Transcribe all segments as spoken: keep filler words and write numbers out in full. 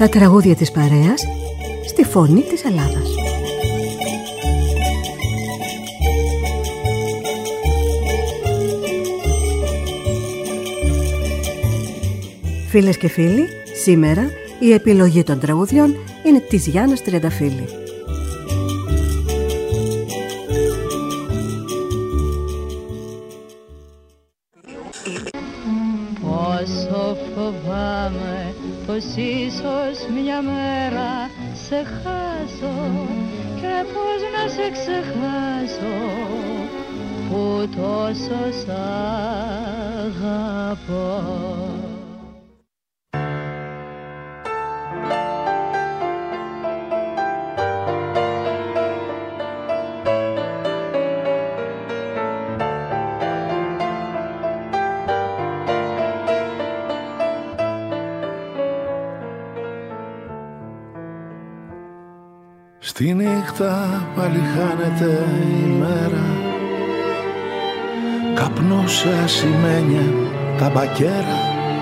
Τα τραγούδια της παρέας στη φωνή της Ελλάδας. Φίλες και φίλοι, σήμερα η επιλογή των τραγουδιών είναι της Γιάννας Τριανταφύλλη. Όσο φοβάμαι πως ίσως μια μέρα σε χάσω και πως να σε ξεχάσω που τόσο σ' αγαπώ. Στη νύχτα πάλι χάνεται η μέρα, καπνός σε ασημένια τα μπακέρα.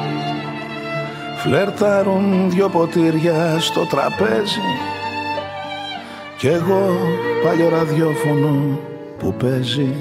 Φλερτάρουν δυο ποτήρια στο τραπέζι κι εγώ παλιό ραδιόφωνο που παίζει.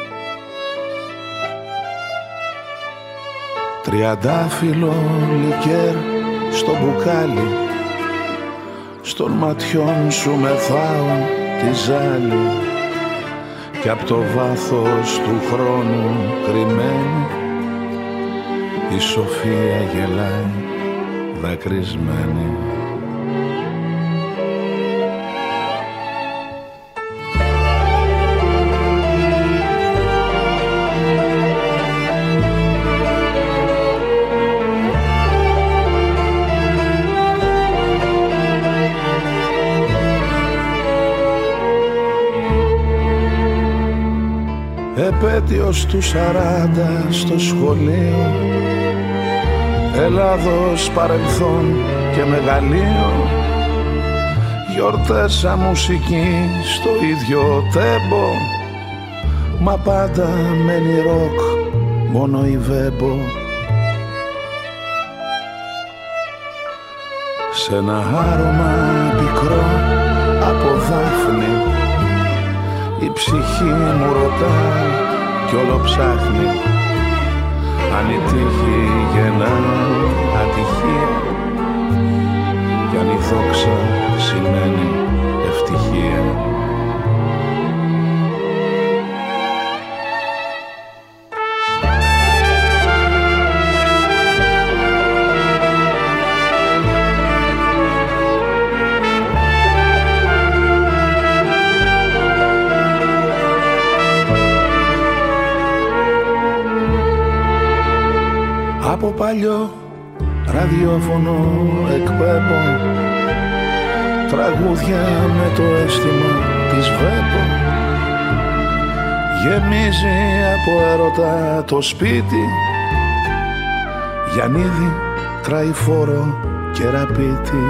Τριαντάφυλλο λικέρ στο μπουκάλι, στον ματιών σου μεθάω τη ζάλη κι απ' το βάθος του χρόνου κρυμμένη η Σοφία γελάει δακρυσμένη. Επέτειος του σαράντα στο σχολείο, Ελλάδος παρελθόν και μεγαλείο. Γιορτές σαν μουσική στο ίδιο τέμπο, μα πάντα μένει ροκ, μόνο η Βέμπο. Σ' ένα άρωμα πικρό από δάφνη η ψυχή μου ρωτά κι όλο ψάχνει αν η τύχη γεννά ατυχία κι αν η δόξα σημαίνει ευτυχία. Από παλιό ραδιόφωνο εκπέμπω τραγούδια με το αίσθημα της Βέμπο. Γεμίζει από έρωτα το σπίτι, Γιαννίδη, Τραϊφόρο και Ραπίτη.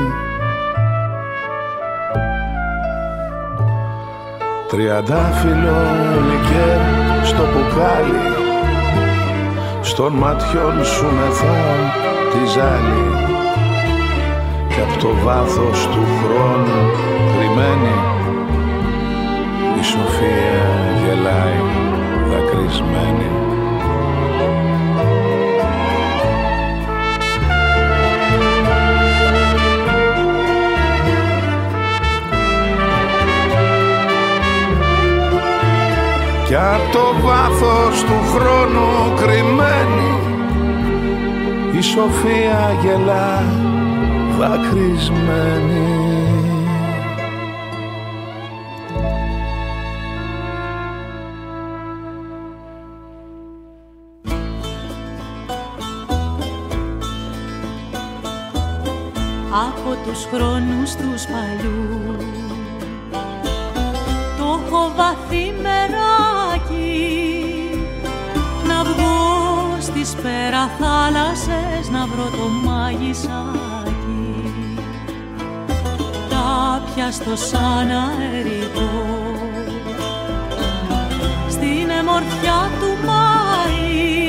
Τριαντάφυλλο λικέρ στο μπουκάλι, στον ματιών σου μεθάω τη ζάλη κι απ' το βάθος του χρόνου κρυμμένη η Σοφία γελάει δακρυσμένη. Κι απ' το βάθος του χρόνου κρυμμένη η Σοφία γελά δακρυσμένη. Από τους χρόνους τους παλιούς το έχω βαθύ μεράκι να βγω στις πέρα θάλασσες να βρω το μάγισσάκι τα πιαστώ σαν αερικό στην εμορφιά του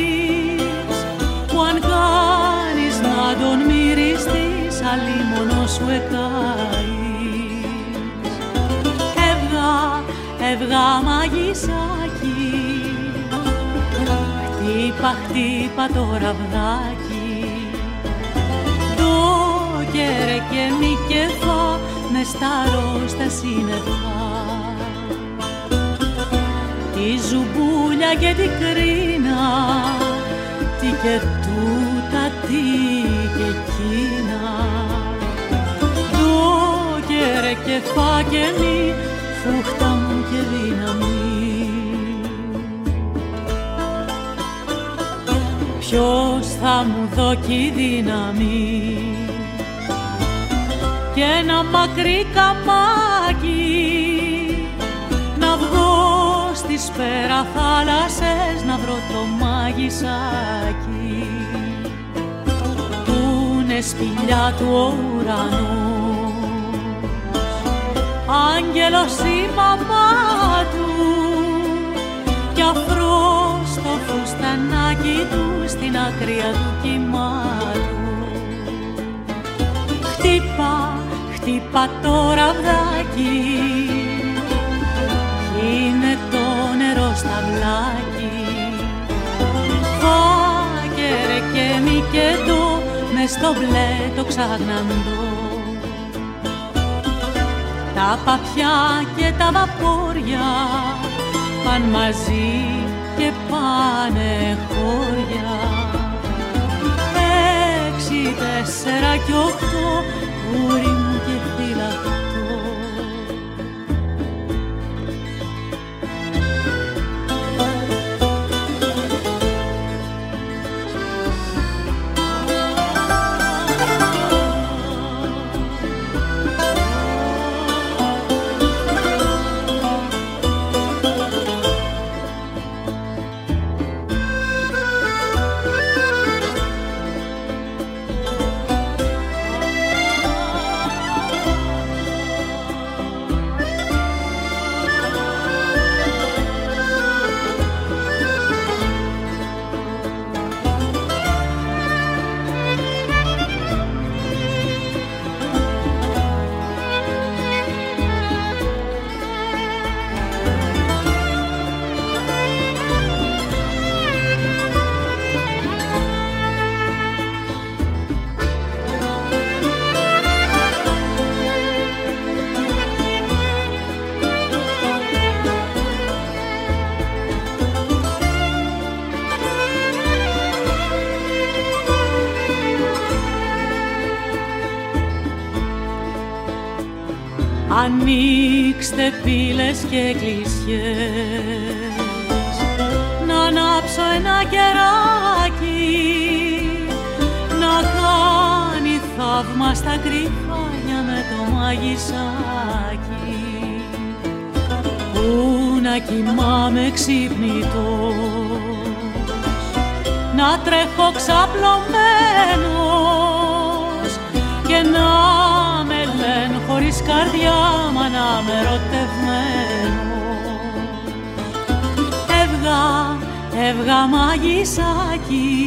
Μάης που αν κάνεις να τον μυριστείς αλίμονος καείς. Έβγα, έβγα μαγισάκι, χτύπα, χτύπα το ραβδάκι, το κέρε και μη κεφά μες στα ρόστα σύννεφα. Τη ζουμπούλια και την κρίνα, τι και τούτα, τι και εκείνα, το κέρε και φά και μη, φούχτα μου και δύναμη. Ποιος θα μου δώκει δύναμη και ένα μακρύ καμάκι, να βγω στις πέρα θάλασσες, να βρω το μάγισσάκι πούνε σπηλιά του ουρανού, άγγελος η μαμά του κι αφρός το φουστανάκι του στην άκρια του κυμάτου. Χτύπα, χτύπα το ραβδάκι, είναι το νερό στα βλάκι, φάκερε και μη και το μες στο μπλε το ξαγναντό. Τα παπιά και τα βαπόρια παν μαζί και πάνε χώρια, έξι, τέσσερα κι οχτώ, γούρι μου και φυλακτό. Ανοίξτε πύλες και εκκλησιές, να ανάψω ένα κεράκι, να κάνει θαύμα στα κρυφάνια με το μαγισσάκι, που να κοιμάμαι ξυπνητός, να τρέχω ξαπλωμένος και να με λένε χωρίς καρδιά, μα να με ερωτευμένος. Έβγα, έβγα μαγισσάκι,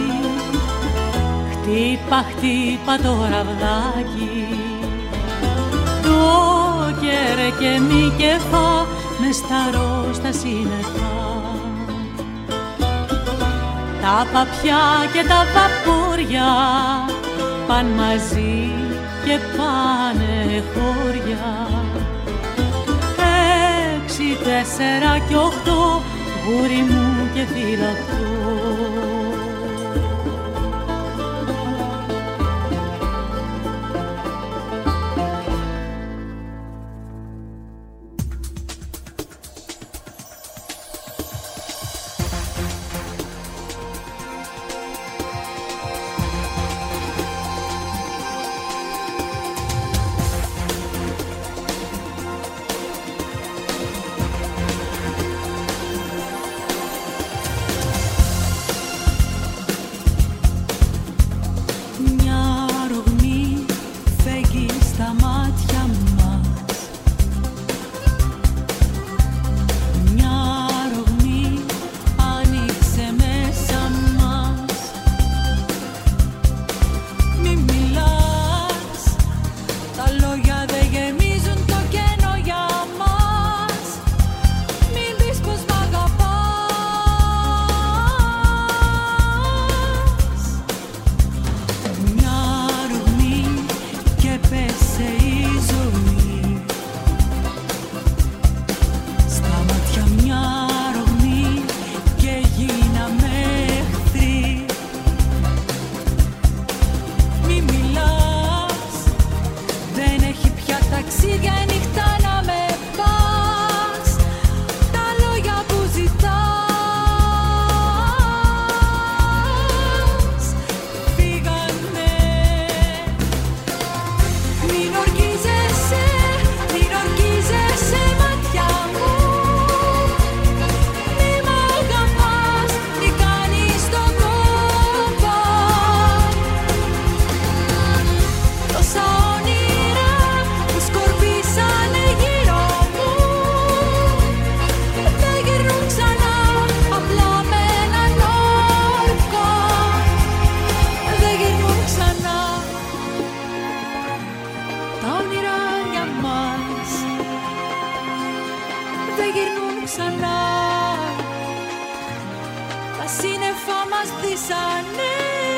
χτύπα, χτύπα το ραβδάκι, το κέρε και μη κεφά μες στα ρόστα σύννεφα. Τα παπιά και τα βαπόρια παν μαζί και πάνε χώρια, έξι, τέσσερα κι οχτώ, γούρι μου και φυλακτό. γυρνούν ξανά. Τα σύννεφα μας δύσανε.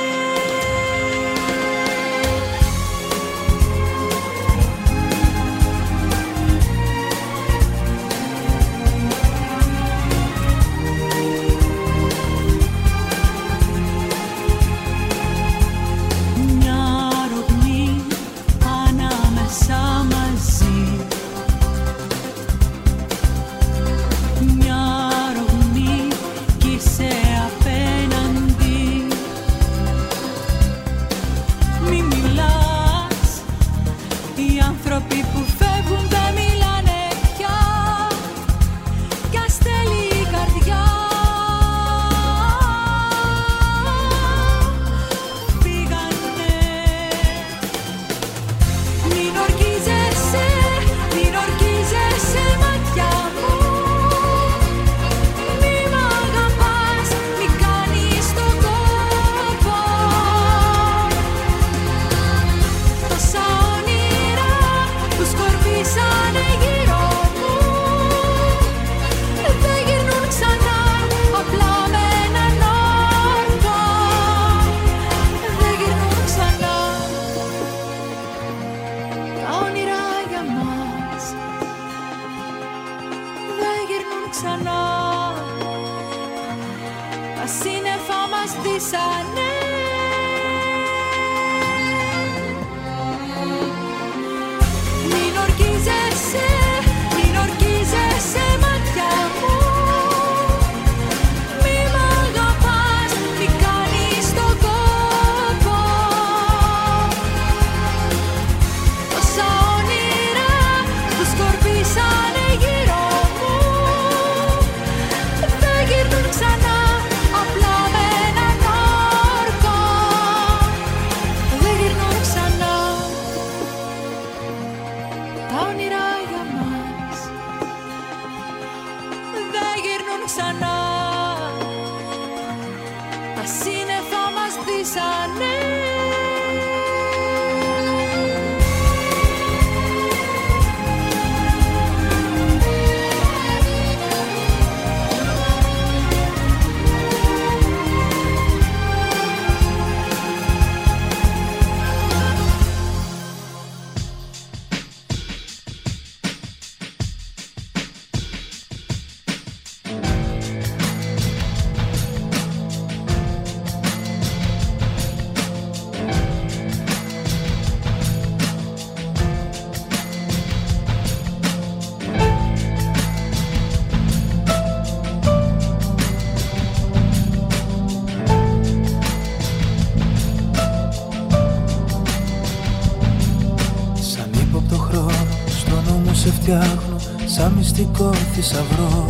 Σαν μυστικό θησαυρό,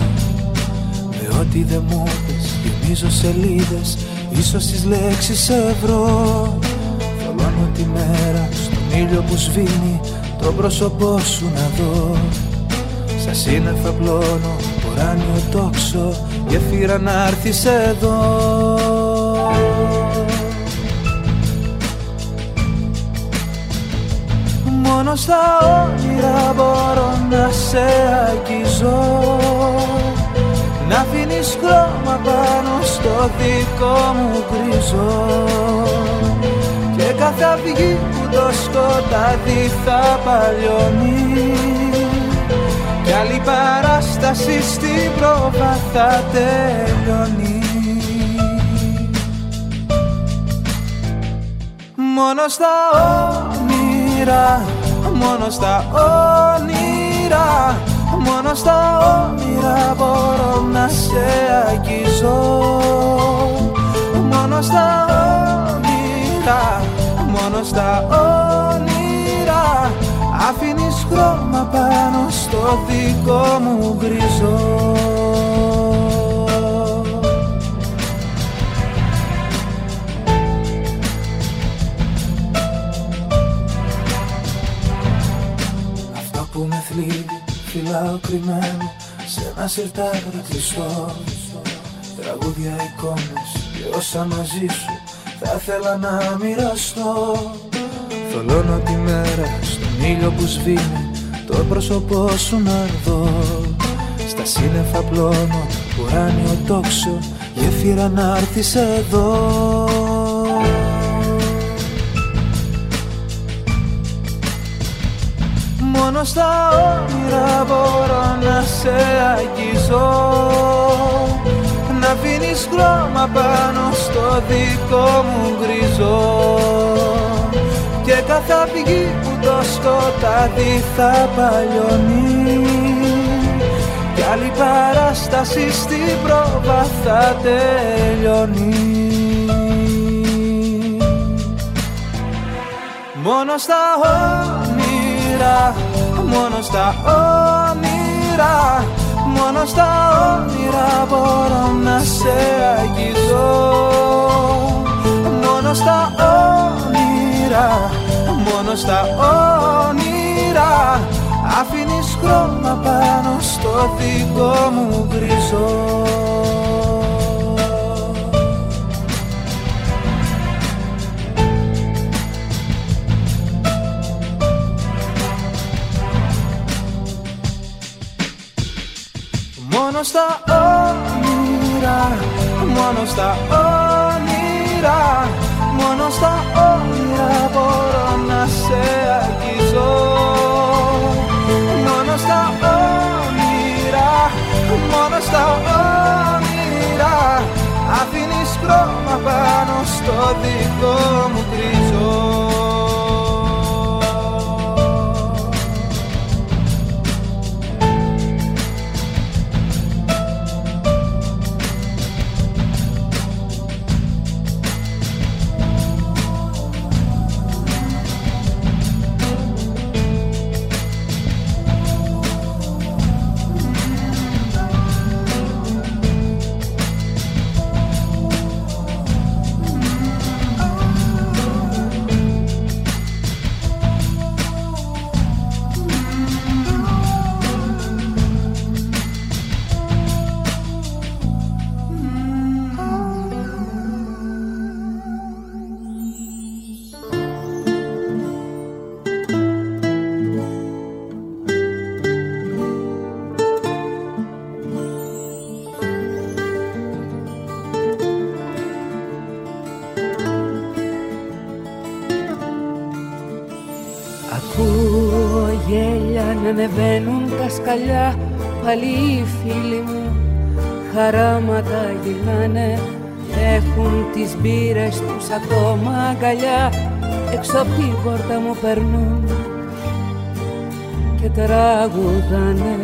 με ό,τι δεν μου πες γεμίζω σελίδες, ίσως τις λέξεις σε βρω. Θολώνω τη μέρα στον ήλιο που σβήνει, το πρόσωπό σου να δω. Στα σύννεφα πλώνω ουράνιο τόξο, γεφύρα να έρθεις εδώ. Μόνο στα όνειρα μπορώ να σε αγγίζω, να αφήνεις χρώμα πάνω στο δικό μου γκρίζο. Και κάθε αυγή που το σκοτάδι θα παλιώνει, κι άλλη παράσταση στην πρόβα θα τελειώνει. Μόνο στα όνειρα, μόνο στα όνειρα, μόνο στα όνειρα μπορώ να σε αγγίζω. Μόνο στα όνειρα, μόνο στα όνειρα, αφήνεις χρώμα πάνω στο δικό μου γκρίζο. Φυλάω κρυμμένο σε ένα σιρτάρι κλειστό, τραγούδια, εικόνες και όσα μαζί σου θα ήθελα να μοιραστώ. Θολώνω τη μέρα στον ήλιο που σβήνει, το πρόσωπό σου να δω. στα σύννεφα πλώνω ουράνιο τόξο, γέφυρα να έρθεις εδώ. Μόνο στα όνειρα μπορώ να σε αγγίζω, να αφήνεις χρώμα πάνω στο δικό μου γκριζό, και κάθε αυγή που το σκοτάδι θα παλιώνει, κι άλλη παράσταση στην πρόβα θα τελειώνει. Μόνο στα όνειρα, μόνο στα όνειρα, μόνο στα όνειρα μπορώ να σε αγγίζω. Μόνο στα όνειρα, μόνο στα όνειρα, αφήνεις χρώμα πάνω στο δικό μου γκριζό. Μόνο στα όνειρα, μόνο στα όνειρα, μόνο στα όνειρα μπορώ να σε αγγίζω. Μόνο στα όνειρα, μόνο στα όνειρα, αφήνεις χρώμα πάνω στο δικό μου γκριζό. Ανεβαίνουν τα σκαλιά, πάλι οι φίλοι μου χαράματα γυρνάνε, έχουν τις μπύρες τους ακόμα αγκαλιά, έξω απ' την πόρτα μου περνούν και τραγουδάνε.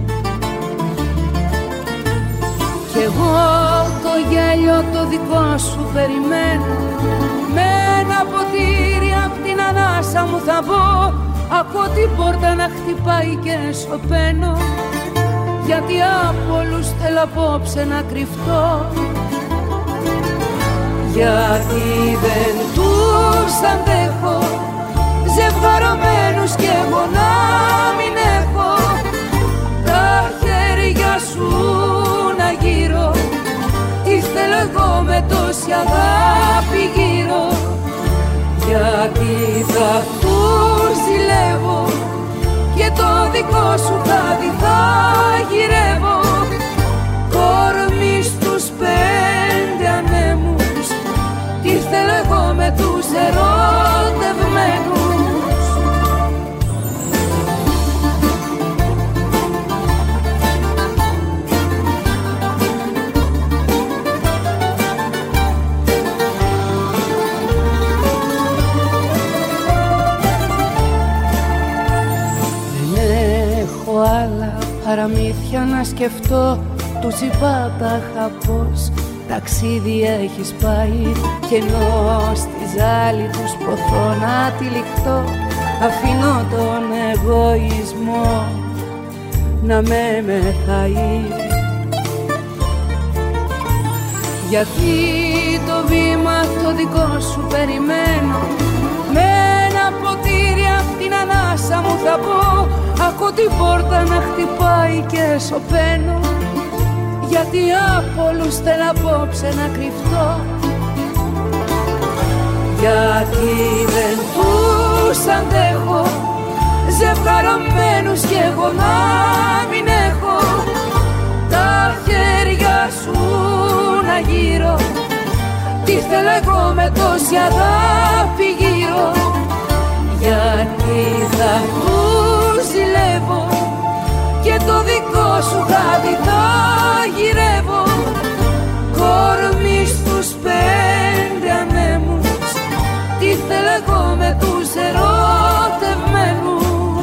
Κι εγώ το γέλιο το δικό σου περιμένω, με ένα ποτήρι απ' την ανάσα μου θα μπω. Ακούω την πόρτα να χτυπάει και σωπαίνω, γιατί από όλους θέλω απόψε να κρυφτώ. Γιατί δεν τους αντέχω, ζευγαρωμένους κι εγώ να μην έχω. Τα χέρια σου να γύρω, τι θέλω εγώ με τόση αγάπη γύρω. Γιατί θα τους ζηλεύω και το δικό σου χάδι θα γυρεύω. Κορμί στους πέντε ανέμους, τι θέλω εγώ με τους ερωτευμένους. Παραμύθια να σκεφτώ, τους είπα τα χαπός, ταξίδι έχεις πάει, και ενώ στη ζάλη τους ποθώ να τυλιχτώ, αφήνω τον εγωισμό να με μεθαεί. Γιατί το βήμα το δικό σου περιμένω, με ένα ποτήρι απ' την ανάσα μου θα πω. Ακούω την πόρτα να χτυπάει και σωπαίνω, γιατί από όλους θέλω απόψε να κρυφτώ. Γιατί δεν τους αντέχω, ζευγαρωμένους κι εγώ να μην έχω. να γύρω. Τι θέλω εγώ με τόση αγάπη γύρω. Γιατί θα τους ζηλεύω και το δικό σου χάδι θα γυρεύω. Κορμί στους πέντε ανέμους, τι θέλω εγώ με τους ερωτευμένους.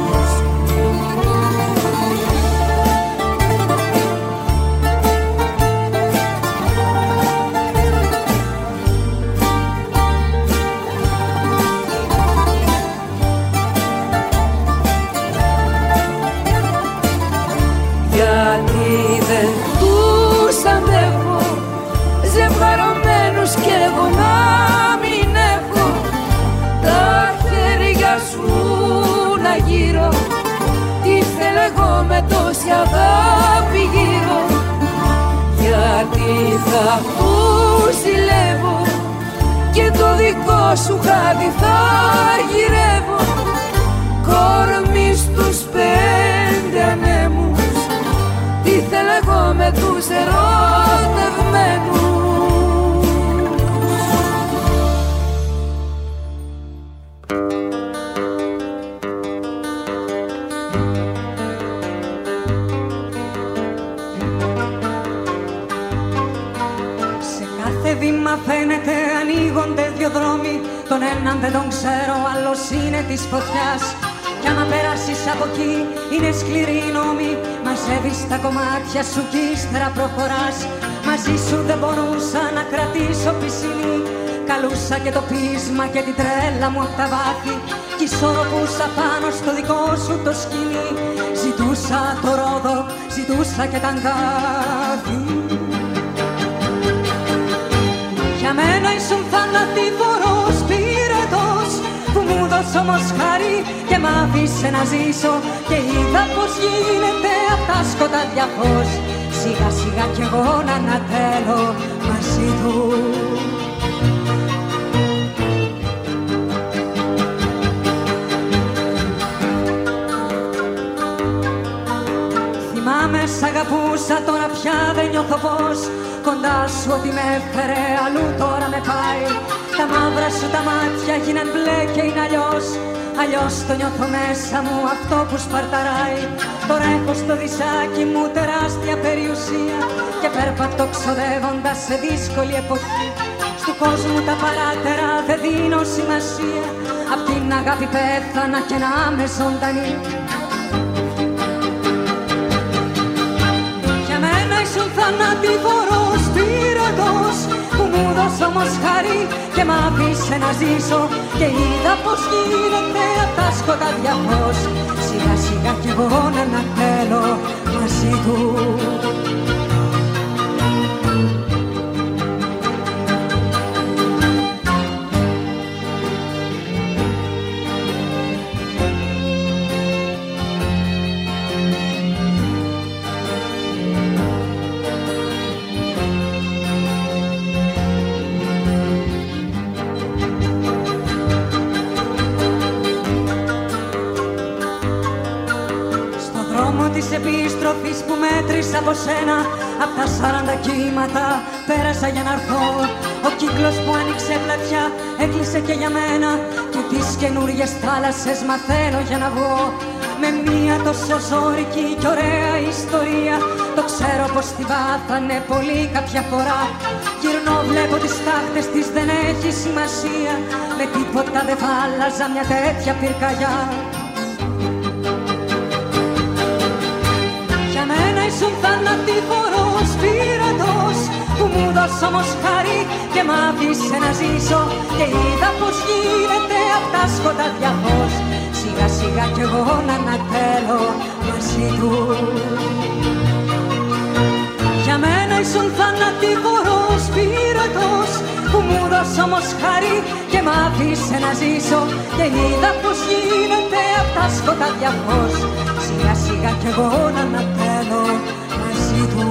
Γιατί δεν τους αντέχω, ζευγαρωμένους κι εγώ να μην έχω. Τα χέρια σου να γύρω, τι θέλω εγώ με τόση αγάπη γύρω. Γιατί θα τους ζηλεύω και το δικό σου χάδι θα γυρεύω. Κορμί στους πέντε ανέμους, τι θέλω εγώ με τους ερωτευμένους. Σε κάθε βήμα φαίνεται ανοίγονται δυο δρόμοι. Τον έναν δεν τον ξέρω, άλλος είναι της φωτιάς. Κι άμα περάσεις από εκεί είναι σκληρή η νόμη. Μαζεύεις τα κομμάτια σου κι ύστερα προχωράς. Μαζί σου δεν μπορούσα να κρατήσω πισινή. Καλούσα και το πείσμα και την τρέλα μου απ' τα βάθη. Κι ισορροπούσα πάνω στο δικό σου το σκηνή. Ζητούσα το ρόδο, ζητούσα και τα αγκάθη. Για μένα ήσουν θανατηφόρος πυρετός που μου δώσε όμως χάρη και μ' άφησε να ζήσω. Και είδα πως γίνεται απ' τα σκοτάδια φως. Σιγά σιγά κι εγώ να ανατέλω μαζί του. Θυμάμαι σ' αγαπούσα, τώρα πια δεν νιώθω πως. Κοντά σου ό,τι με έφερε αλλού τώρα με πάει. Τα μαύρα σου τα μάτια γίναν μπλε και είναι αλλιώς. Αλλιώς το νιώθω μέσα μου αυτό που σπαρταράει. Τώρα έχω στο δισάκι μου τεράστια περιουσία και περπατώ ξοδεύοντας σε δύσκολη εποχή. Στου κόσμου τα παράτερα δεν δίνω σημασία. Απ' την αγάπη πέθανα και να είμαι ζωντανή. Για μένα ήσουν θανατηφόρος πυρετός που μου δώσε όμως χάρη και μ' άφησε να ζήσω. Και είδα πως γίνεται απ' τα σκοτάδια φως. Σιγά σιγά κι εγώ να ανατέλω μαζί του. Επιστροφής που μέτρησα από σένα, απ' τα σαράντα κύματα πέρασα για να έρθω. Ο κύκλος που άνοιξε πλατιά έκλεισε και για μένα. Και τις καινούριες θάλασσες μαθαίνω για να βγω. Με μία τόσο ζώρικη και ωραία ιστορία. Το ξέρω πως τη βάθανε πολύ κάποια φορά. Γυρνώ βλέπω τις τάχτες της, δεν έχει σημασία. Με τίποτα δεν θα άλλαζα μια τέτοια πυρκαγιά. Ήσουν θανατηφόρος πυρετός που μου δώσε όμως χάρη και μ' άφησε να ζήσω. Και είδα πως γίνεται απ' τα σκοτάδια φως. Σιγά σιγά κι εγώ να ανατέλω μαζί του. Για μένα ήσουν θανατηφόρος πυρετός που μου δώσε όμως χάρη και μ' άφησε να ζήσω. Και είδα πως γίνεται απ' τα σκοτάδια φως. Σιγά σιγά κι εγώ να ανατέλω μαζί του.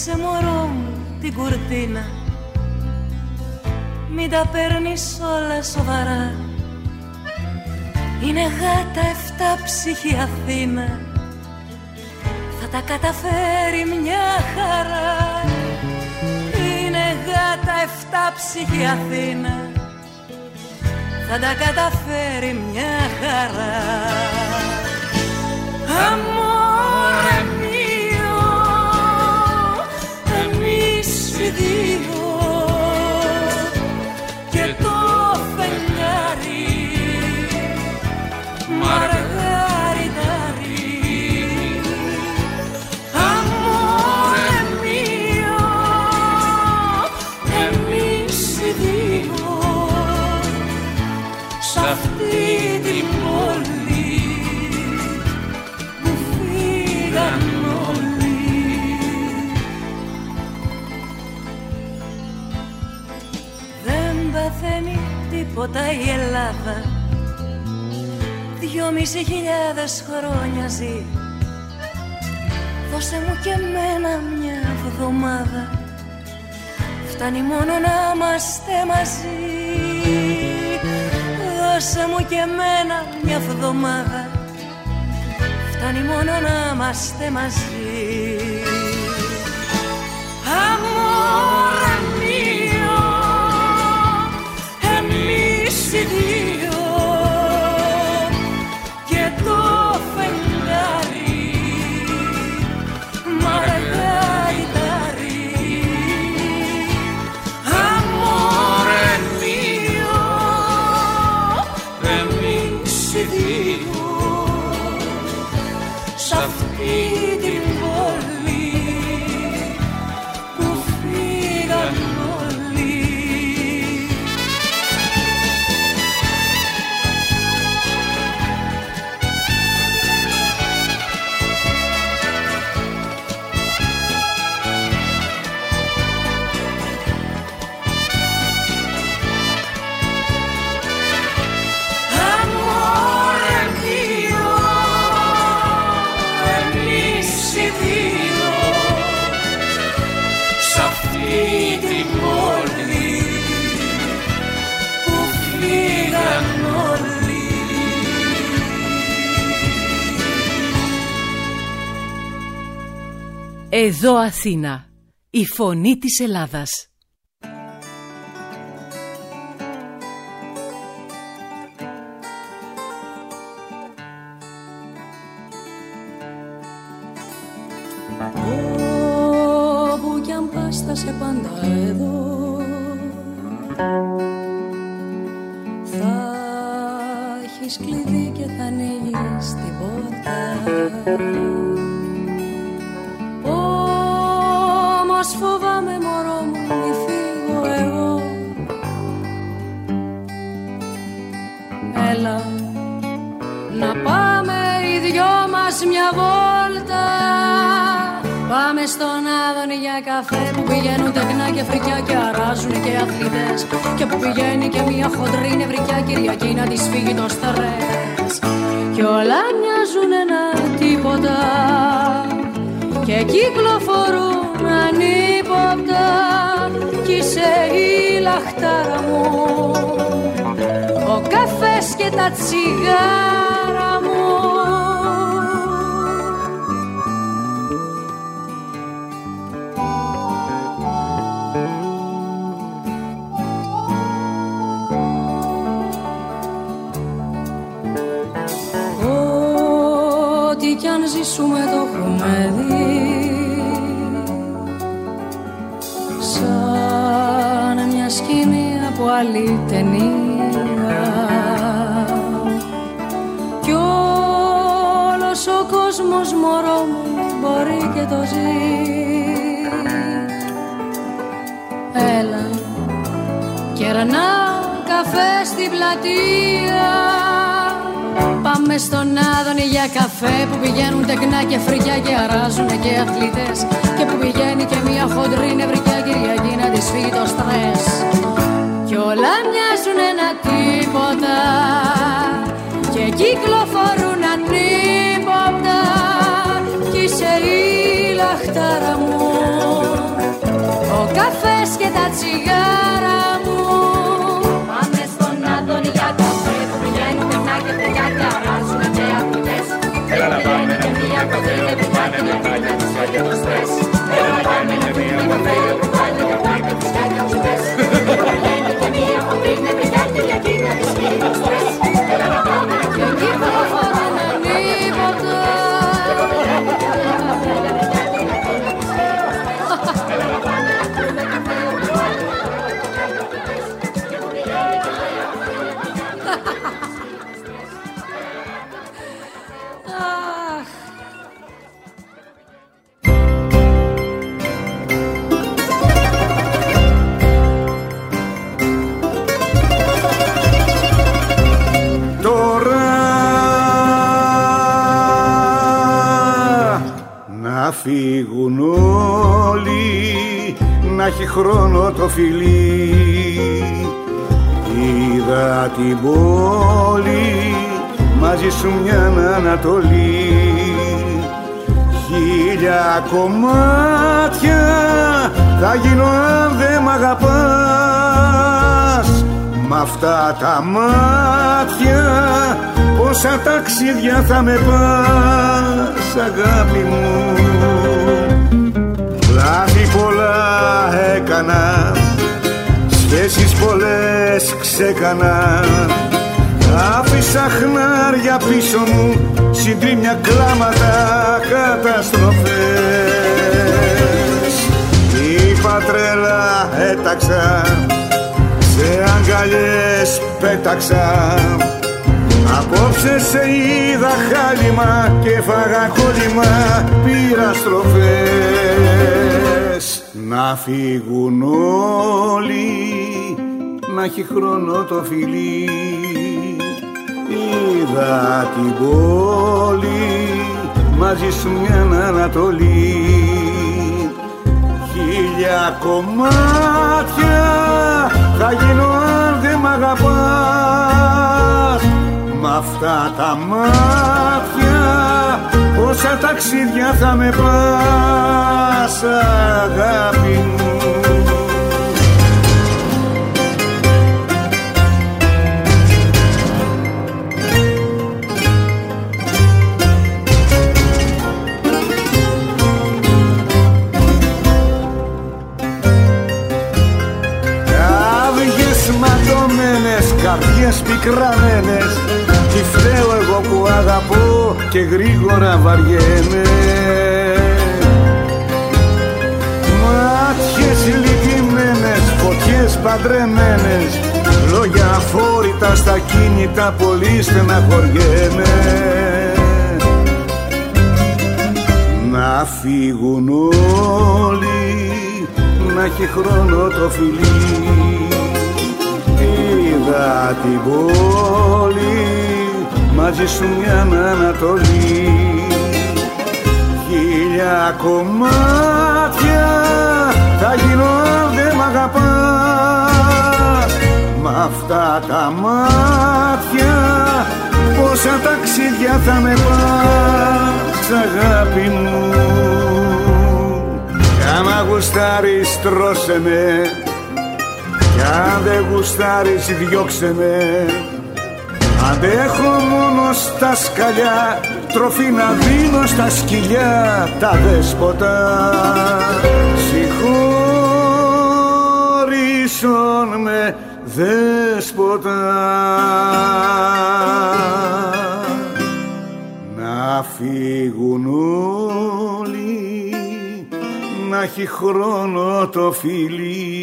Άσε μωρό μου την κουρτίνα, μην τα παίρνεις όλα σοβαρά. Είναι γάτα εφτάψυχη Αθήνα, θα τα καταφέρει μια χαρά. Είναι γάτα εφτάψυχη Αθήνα, θα τα καταφέρει μια χαρά. Αμόρε μio, εμείς οι δύο και το φεγγάρι μαργαριτάρι. Αμόρε μio, εμείς οι δύο σ' αυτή την πόλη που φύγαν όλοι. Δεν παθαίνει τίποτα η Ελλάδα, δυόμισι χιλιάδες χρόνια ζει. Δώσε μου και εμένα μια εβδομάδα, φτάνει μόνο να είμαστε μαζί. Δώσε μου και εμένα μια εβδομάδα, φτάνει μόνο να είμαστε μαζί. Αμόρε μio, εμείς οι δύο και το φεγγάρι μαργαριτάρι. Αμόρε μio, εμείς οι δύο σ' αυτή την πόλη που φύγαν όλοι. Αμόρε μio, εμείς οι δύο σ' αυτή την πόλη που φύγαν όλοι. Εδώ Αθήνα, η φωνή της Ελλάδας. Όπου κι αν πας θα σε πάντα εδώ, θα έχεις κλειδί και θα ανοίγεις την πόρτα. Όμως φοβάμαι μωρό μου μη φύγω εγώ. Έλα να πάμε οι δυο μας μια βόλτα. Πάμε στον Άδωνη για καφέ που πηγαίνουν τεχνά και φρικιά και αράζουν και αθλητές, και που πηγαίνει και μια χοντρή νευρικιά Κυριακή να της φύγει το στρες. Κι όλα μοιάζουν ένα τίποτα και κυκλοφορούν ανύποπτα, κι είσαι η λαχτάρα μου, ο καφές και τα τσιγάρα μου. Ό,τι κι αν ζήσουμε το έχουμε δει, σαν μια σκηνή από άλλη ταινία, κι όλος ο κόσμος μωρό μου μπορεί και το ζει. Έλα κερνά καφέ στην πλατεία, πάμε στον Άδωνη για καφέ που πηγαίνουν τεκνά και φρικιά και αράζουν και αθλητές, και που πηγαίνει και μια χοντρή νευρικιά Κυριακή να της φύγει το στρες. Κι όλα μοιάζουν ένα τίποτα και κυκλοφορούν ανύποπτα, κι είσαι η λαχτάρα μου, ο καφές και τα τσιγάρα μου. Πάμε στον Άδωνη για καφέ που πηγαίνουν πενά και παιδιά και αράζουνε και ακουτές. Έλα να πάμε και μία καφέ που πάνε με πάλια τους και το στρες. Έλα να πάμε και μία καφέ που πάνε και πάνε τους και ακουτές. Έλα να πάμε και μία καφέ που πάνε και εκείνα τους και το στρες. Έλα να πάμε και μία καφέ που πάνε τίποτα. Να φύγουν όλοι, να έχει χρόνο το φιλί. Είδα την πόλη, μαζί σου μια Ανατολή. Χίλια κομμάτια θα γίνω αν δεν μ' αγαπάς. Μ' αυτά τα μάτια πόσα ταξίδια θα με πας, αγάπη μου. Λάθη πολλά έκανα, σχέσεις πολλές ξεκανα. Άφησα χνάρια πίσω μου, συντρίμμια, κλάματα, καταστροφές. Είπα τρέλα, έταξα, σε αγκαλιές πέταξα. Απόψε σε είδα χάλιμα και φάγα κόλλημα, πήρα στροφές. Να φύγουν όλοι, να έχει χρόνο το φιλί. Είδα την πόλη, μαζί σου μια Ανατολή. Χίλια κομμάτια θα γίνω αν δεν μ' αγαπάς. Μ' αυτά τα μάτια πόσα ταξίδια θα με πας, αγάπη μου. Ματωμένες, καρδιές πικραμένες, τι φταίω εγώ που αγαπώ και γρήγορα βαριέμαι. Μάτιες λυπημένες, φωτιές παντρεμένες, λόγια αφόρητα στα κίνητα, πολύ στεναχωριέμαι. Να φύγουν όλοι, να έχει χρόνο το φιλί. Είδα την πόλη, μαζί σου μια Ανατολή. Χίλια κομμάτια θα γίνω αν δεν μ' αγαπάς. Μ' αυτά τα μάτια πόσα ταξίδια θα με πας, αγάπη μου. Κι άμα γουστάρεις τρώσε με, κι αν δεν γουστάρεις διώξε με. Αντέχω μόνο στα σκαλιά, τροφή να δίνω στα σκυλιά τα δέσποτα. Συγχώρησον με, δέσποτα. Να φύγουν όλοι, να έχει χρόνο το φιλί.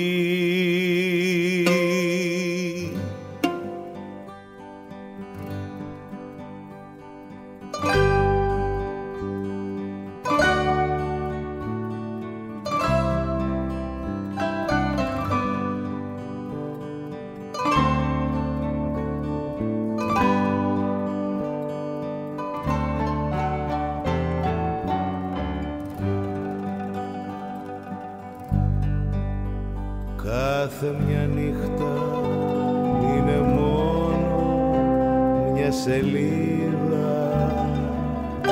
Κάθε μια νύχτα είναι μόνο μια σελίδα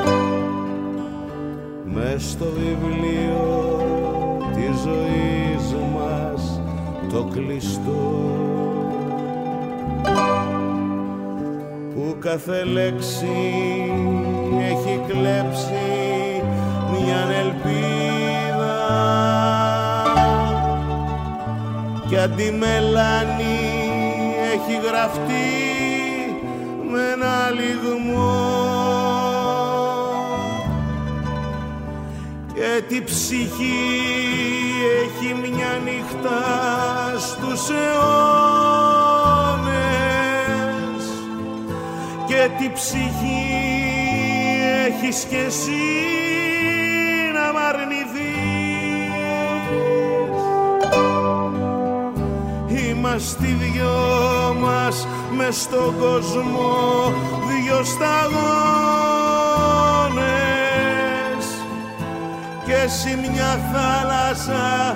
μες στο βιβλίο της ζωής το κλειστό, που κάθε λέξη έχει κλέψει μιαν ελπίδα κι αντιμελάνη έχει γραφτεί με ένα λιγμό και τη ψυχή έχει μια νύχτα στους αιώνες και τη ψυχή έχεις κι εσύ να μ' αρνηθείς. Είμαστε οι δυο μας μες στον κόσμο, δυο σταγόνες και εσύ μια θάλασσα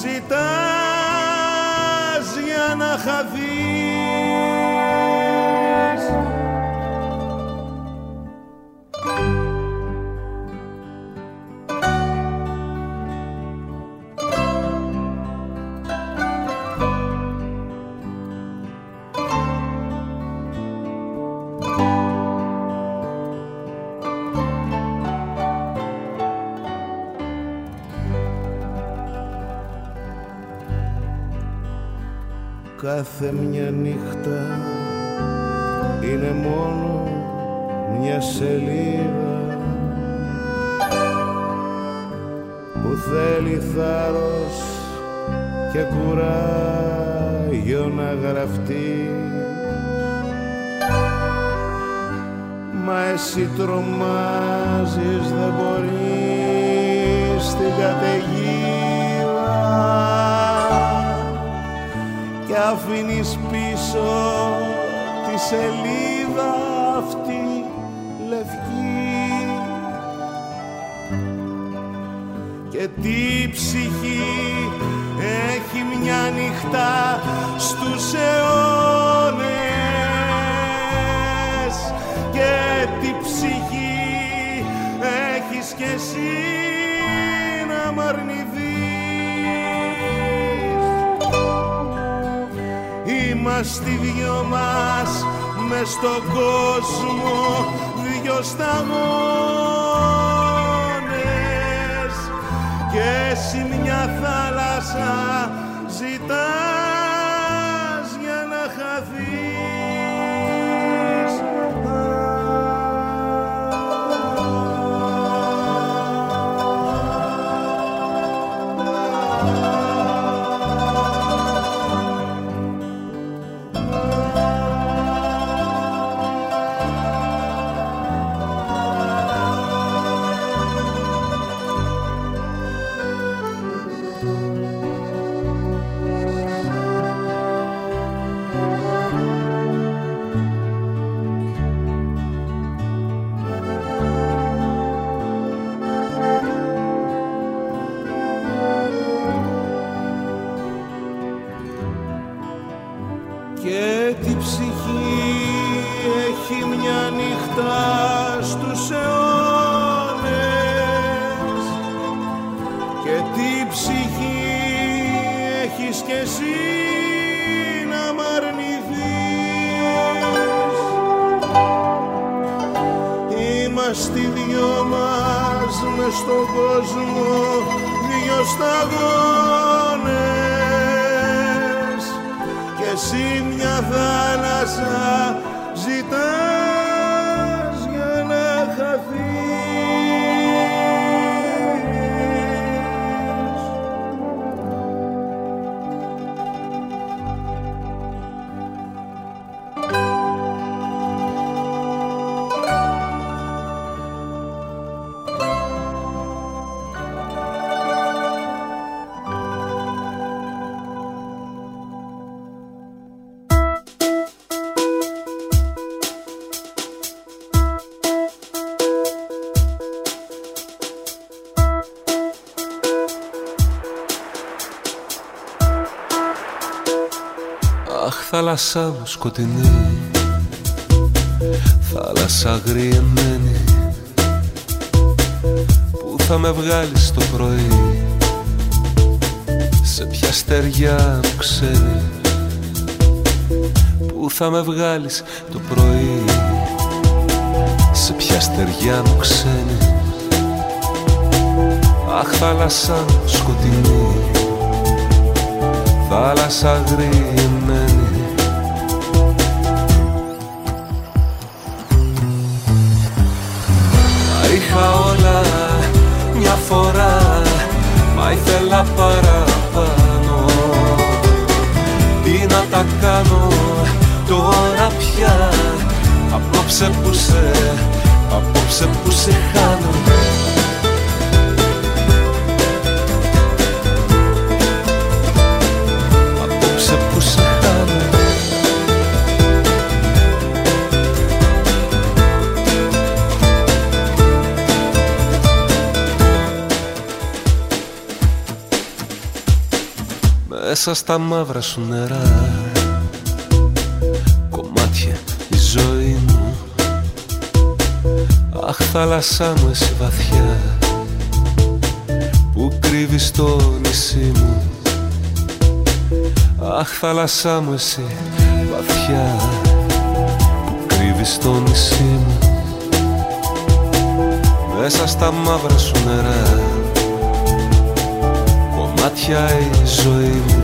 ζητάς για να χαθείς. Κάθε μια νύχτα είναι μόνο μια σελίδα που θέλει θάρρος και κουράγιο να γραφτεί. Μα εσύ τρομάζεις, δεν μπορείς την καταιγίδα κι αφήνεις πίσω τη σελίδα αυτή λευκή και τι ψυχή έχει μια νύχτα στους αιώνες και τι ψυχή έχεις κι εσύ να μ' αρνηθείς. Είμαστε οι δυο μας μες στον κόσμο, δυο σταγόνες και εσύ μια θάλασσα ζητάς για να χαθείς. Και τη ψυχή έχει μια νύχτα στους αιώνες και τη ψυχή έχεις κι εσύ να μ' αρνηθείς. Είμαστε οι δυο μας μες στον κόσμο, δυο σταγόνες και εσύ μια θάλασσα ζητάς για να χαθείς. Θάλασσά μου σκοτεινή, θάλασσα αγριεμένη, που θα με βγάλεις το πρωί σε ποια στεριά μου ξένη που θα με βγάλεις το πρωί, σε ποια στεριά μου ξένη. Αχ, θάλασσα μου σκοτεινή, θάλασσα αγριεμένη. Τα είχα όλα μια φορά, μα ήθελα παραπάνω. Τι να τα κάνω τώρα πια, απόψε που σε, απόψε που σε χάνω. Απόψε που σε χάνω. Μέσα στα μαύρα σου νερά, κομμάτια η ζωή μου. Αχ, θάλασσά μου εσύ βαθιά, που κρύβεις το νησί μου. Αχ, θάλασσά μου εσύ βαθιά, που κρύβεις το νησί μου. Μέσα στα μαύρα σου νερά, κομμάτια η ζωή μου.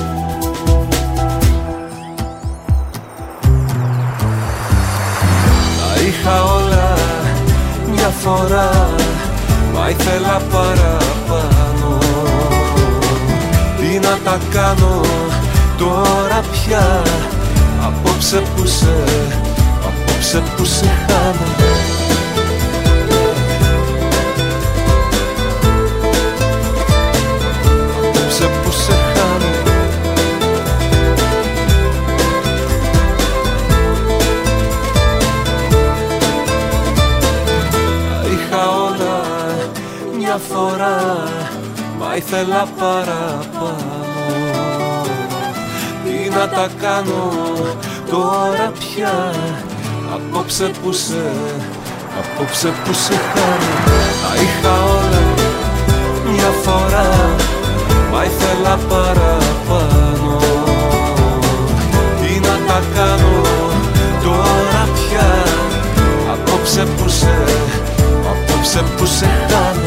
Τα είχα όλα μια φορά, μα ήθελα παραπάνω. Τι να τα κάνω τώρα πια, απόψε που σε, απόψε που σε χάνω. Απόψε που σε χάνω. Τα είχα όλα μια φορά, μα ήθελα παραπάνω. Τι να τα κάνω τώρα πια, απόψε που σε, απόψε που σε χάνω. Τα είχα όλα μια φορά, μα ήθελα παραπάνω. Τι να τα κάνω τώρα πια, απόψε που σε, απόψε που σε χάνω.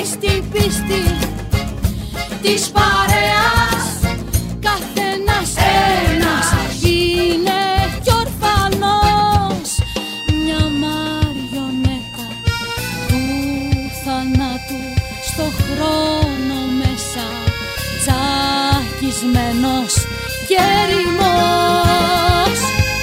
στην πίστη της παρέας. Καθένας ένας είναι κι ορφανός, μια μαριονέτα του θανάτου στο χρόνο μέσα, τσακισμένος και ερημός.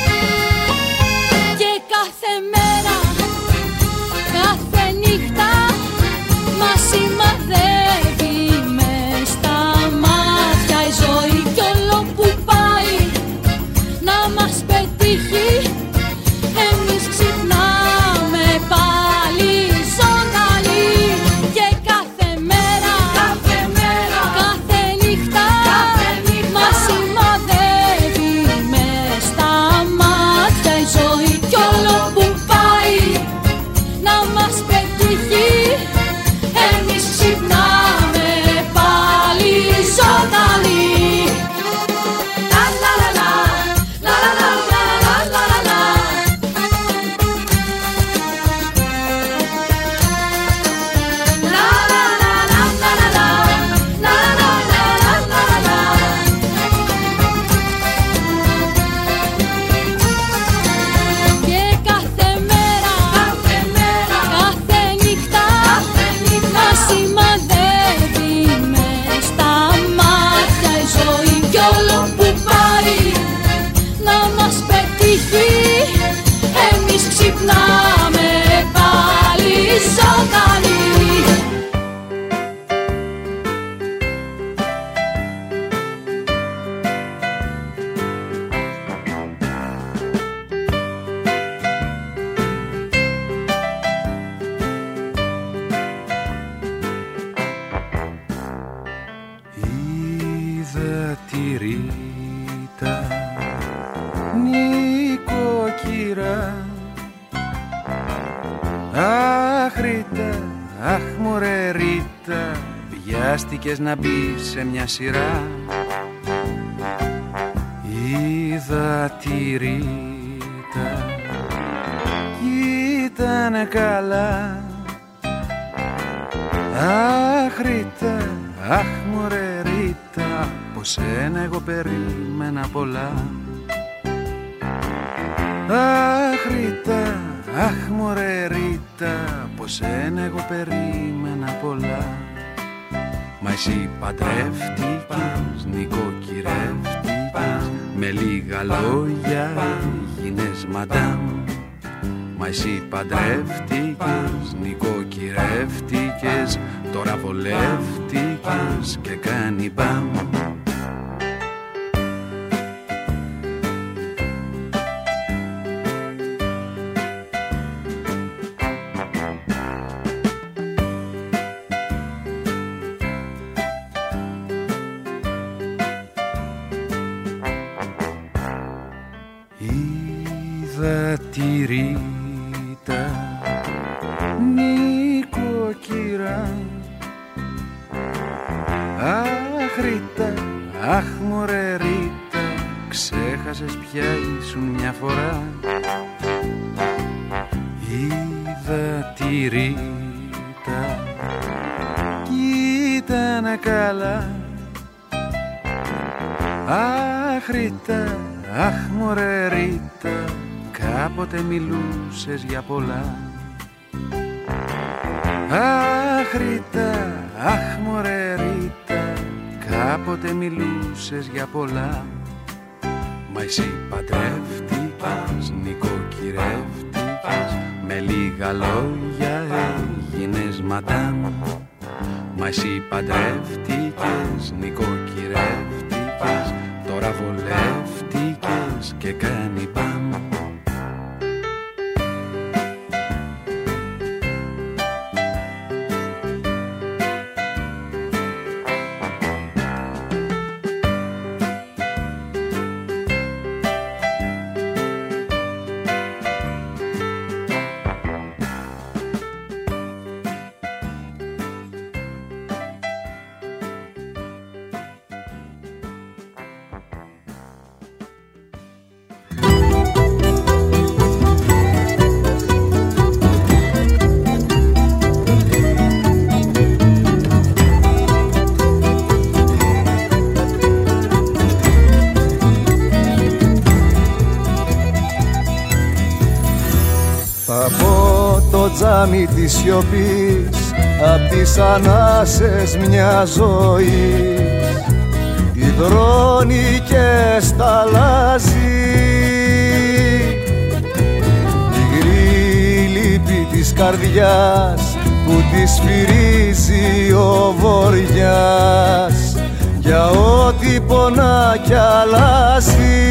Και κάθε μέρα, κάθε νύχτα μας σημαδεύει μες στα μάτια η ζωή, κι όλο που πάει να μας πετύχει εμείς ξυπνάμε πάλι ζωντανοί. Και κάθε μέρα, κάθε, μέρα, κάθε νύχτα, κάθε νύχτα μας σημαδεύει μες στα μάτια η ζωή, κι όλο που πάει να μας πετύχει εμείς ξυπνάμε πάλι ζωντανοί. La la la la, la la la la la la la. La la la la la la la, la la la la la la. Και κάθε μέρα, κάθε μέρα, κάθε νύχτα, κάθε νύχτα μας σημαδεύει μες στα μάτια η ζωή, κι όλο που πάει να μας πετύχει εμείς ξυπνάμε πάλι ζωντανοί. Είδα τη Ρίτα νοικοκυρά. Αχ Ρίτα, αχ μωρέ Ρίτα, βιάστηκες να μπεις σε μια σειρά. Είδα τη Ρίτα κι ήτανε καλά. Αχ Ρίτα, αχ μωρέ Ρίτα, από σένα εγώ περίμενα πολλά. Αχ Ρίτα, αχ μωρέ Ρίτα, από σένα εγώ περίμενα πολλά. Μα εσύ παντρεύτηκες, νοικοκυρεύτηκες, με λίγα λόγια έγινες μαντάμ. Μα εσύ παντρεύτηκες, νοικοκυρεύτηκες, τώρα βολεύτηκες και κάνει μπαμ. Είδα τη Ρίτα νοικοκυρά. Αχ Ρίτα, αχ μωρέ Ρίτα, ξέχασες πια ήσουν μια φορά. Είδα τη Ρίτα κι ήτανε καλά. Αχ Ρίτα, αχ μωρέ Ρίτα, κάποτε μιλούσες για πολλά. Αχ Ρίτα, αχ μωρέ Ρίτα, κάποτε μιλούσες για πολλά. Μα εσύ παντρεύτηκες, νοικοκυρεύτηκες, με λίγα λόγια έγινες μαντάμ. Μα εσύ παντρεύτηκες, νοικοκυρεύτηκες, τώρα βολεύτηκες και κάνει μπαμ. γεμάτο το τζάμι της σιωπής απ' τις ανάσες μια ζωή. Υδρώνει και σταλάζει η υγρή λύπη της καρδιάς που τη σφυρίζει ο βοριάς για ό,τι πονά κι αλλάζει.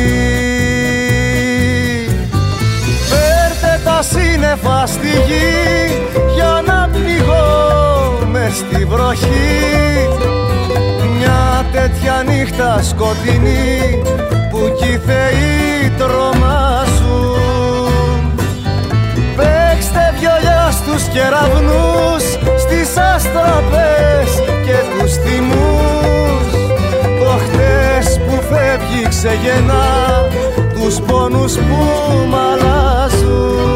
Φέρτε τα σύννεφα στη γη για να πληγώ μες στη βροχή. Μια τέτοια νύχτα σκοτεινή που κι οι θεοί τρομάζουν. Παίξτε βιολιά στους κεραυνούς, στις αστραπές και τους θυμούς. Το χτες που φεύγει ξεγεννά τους πόνους που μ' αλλάζουν.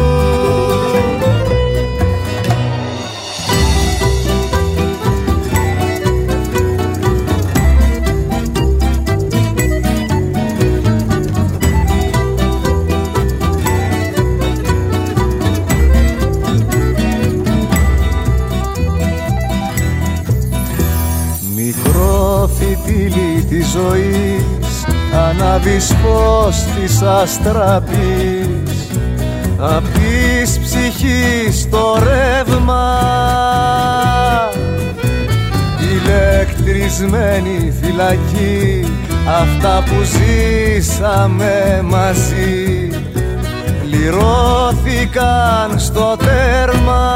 Φυτίλι της ζωής ανάβεις φως της αστραπής απ' της ψυχής το ρεύμα. Ηλεκτρισμένη φυλακή αυτά που ζήσαμε μαζί πληρώθηκαν στο τέρμα.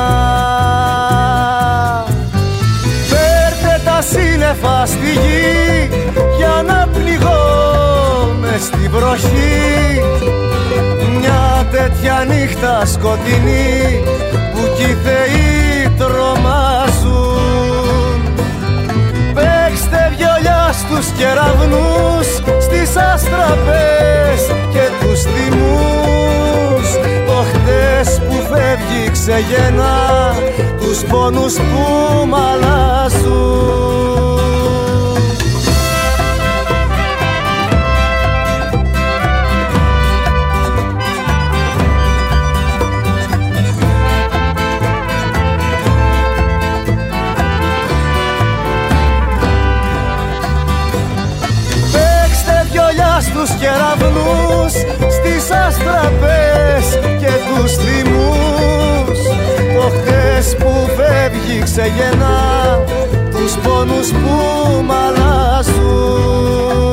Τα σύννεφα στη γη για να πληγώ μες στη βροχή. Μια τέτοια νύχτα σκοτεινή που κι οι θεοί τρομάζουν. Παίξτε βιολιά στους κεραυνούς, στις αστραπές και τους θυμούς. Το χτες που φεύγει ξεγεννά τους πόνους που μ' αλλάζουν. Παίξτε βιολιά στους κεραυνούς, στις αστραπές και τους θυμούς. Το χτες που φεύγει ξεγεννά τους πόνους που μ' αλλάζουν.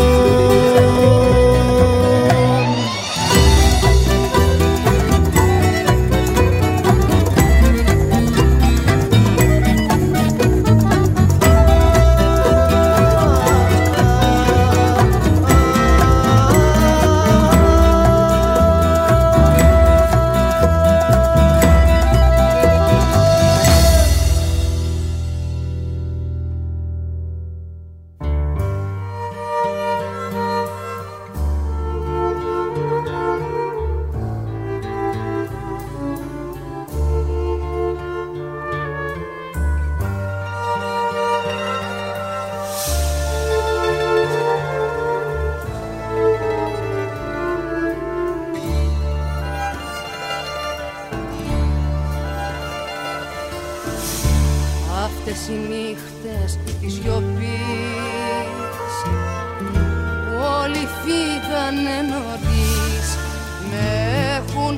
Αυτές οι νύχτες της σιωπής όλοι φύγανε νωρίς, με έχουν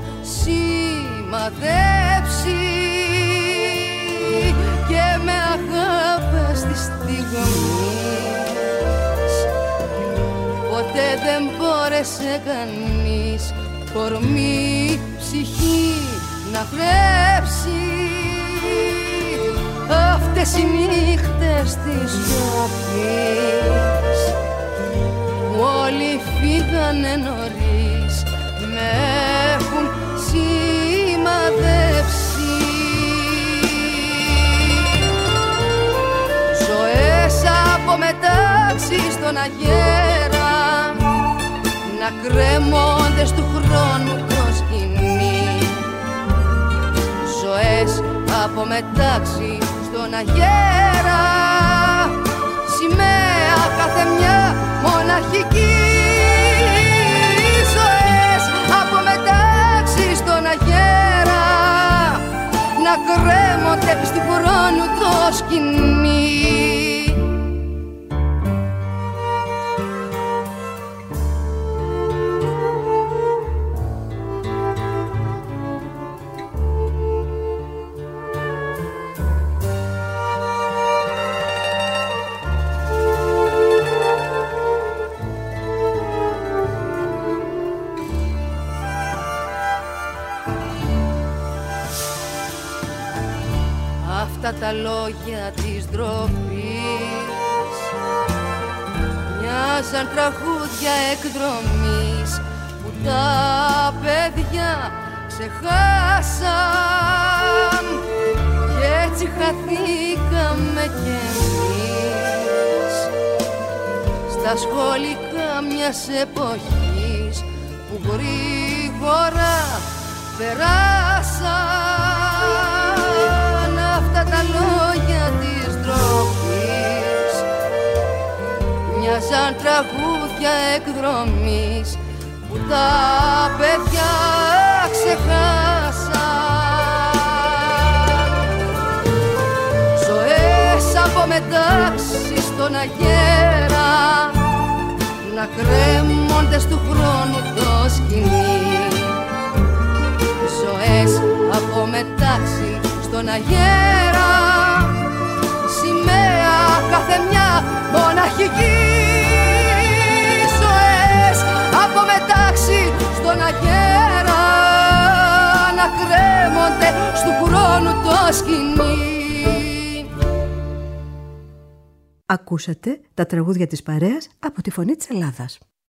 σημαδέψει και με αγάπες της στιγμής. Ποτέ δεν μπόρεσε κανείς κορμί ψυχή να χρέψει. Αυτές οι νύχτες της σιωπής όλοι φύγανε νωρίς, με έχουν σημαδέψει. Ζωές από μετάξι στον αγέρα να κρέμονται του χρόνου το σκηνή. Ζωές από μετάξι στον αγέρα, σημαία κάθε μια μοναχική. Ζωές από μετάξι στον αγέρα, κρέμονται του χρόνου το σκηνή. Αυτά τα λόγια της ντροπής μοιάζαν τραγούδια εκδρομής που τα παιδιά ξεχάσαν κι έτσι χαθήκαμε κι εμείς στα σχολικά μιας εποχής που γρήγορα περάσαν. Αυτά τα λόγια της ντροπής μοιάζαν τραγούδια εκδρομής που τα παιδιά ξεχάσαν. Ζωές από μετάξι στον αγέρα να κρέμονται στου χρόνου το σκηνή. Ζωές από μετάξι στον αγέρα, σημαία κάθε μια μοναχική. Ζωές από μετάξι στον αγέρα να κρέμονται στου χρόνου το σκηνή. Ακούσατε τα τραγούδια της παρέας από τη Φωνή της Ελλάδας.